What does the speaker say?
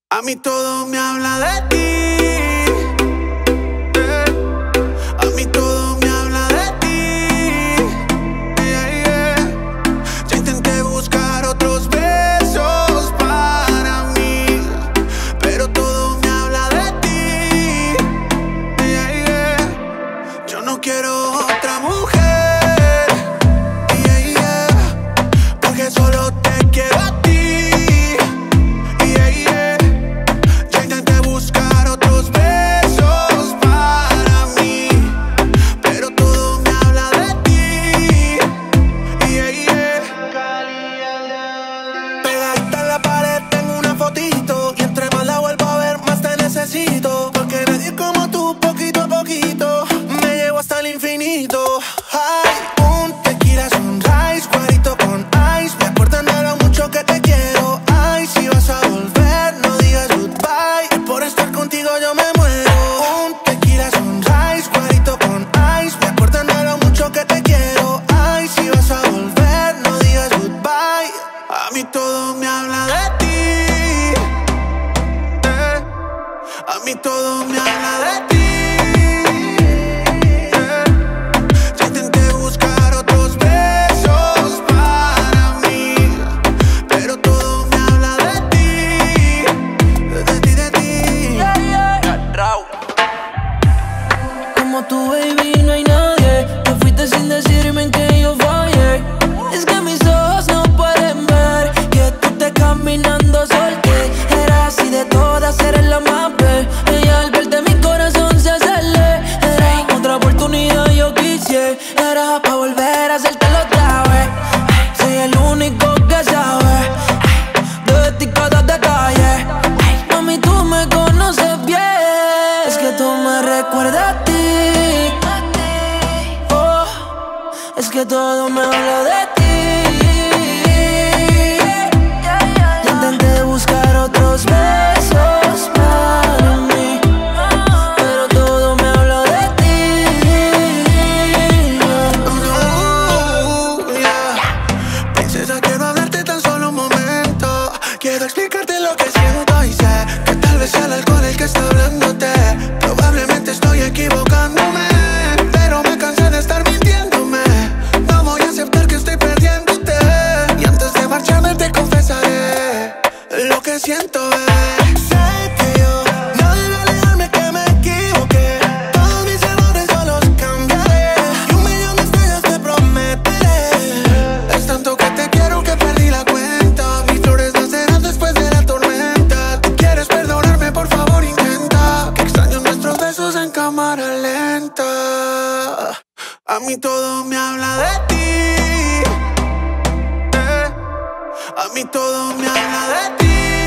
A mí todo me habla de ti. A mí todo me habla de ti. Ya intenté buscar otros besos para mí, pero todo me habla de ti. Yo no quiero otra mujer, porque solo te quiero a ti. Porque nadie como tú, poquito a poquito, me llevo hasta el infinito. Ay, un tequila sunrise, cuarito con ice. Me acuerdan de lo mucho que te quiero. Ay, si vas a volver, no digas goodbye. Y por estar contigo yo me muero. Un tequila sunrise, cuarito con ice. Me acuerdan de lo mucho que te quiero. Ay, si vas a volver, no digas goodbye. A mí todo me habla de ti. A mí todo me habla de ti. Ya intenté buscar otros besos para mí, pero todo me habla de ti. De ti, de ti. Como tu baby no hay nadie. Te fuiste sin decirme en que yo fallé. Es que mis ojos no pueden ver que tú te caminando solté. Eras así de todas, eres la más bella. Ella al verte mi corazón se acelera. Otra oportunidad yo quisiera pa' volver a hacértelo otra vez. Soy el único que sabe de ti cada detalle. Mami, tú me conoces bien. Es que tú me recuerdas a ti. Oh, es que todo me habla de ti. Ya intenté buscar otros besos para mí, pero todo me habla de ti. Princesa, quiero hablarte tan solo un momento. Quiero explicarte lo que siento y sé que tal vez sea el alcohol el que está hablándote. Probablemente estoy equivocándome, pero me cansé de estar mintiéndome. No voy a aceptar que estoy perdiéndote. Y antes de marcharme te confesaré lo que siento, bebé. Sé que yo no debo alejarme, que me equivoqué. Todos mis errores yo los cambiaré. Y 1.000.000 de estrellas te prometeré. Es tanto que te quiero que perdí la cuenta. Mis flores nacerán después de la tormenta. Tú quieres perdonarme, por favor intenta. Que extraño nuestros besos en cámara lenta. A mí todo me habla de ti. A mí todo me habla de ti.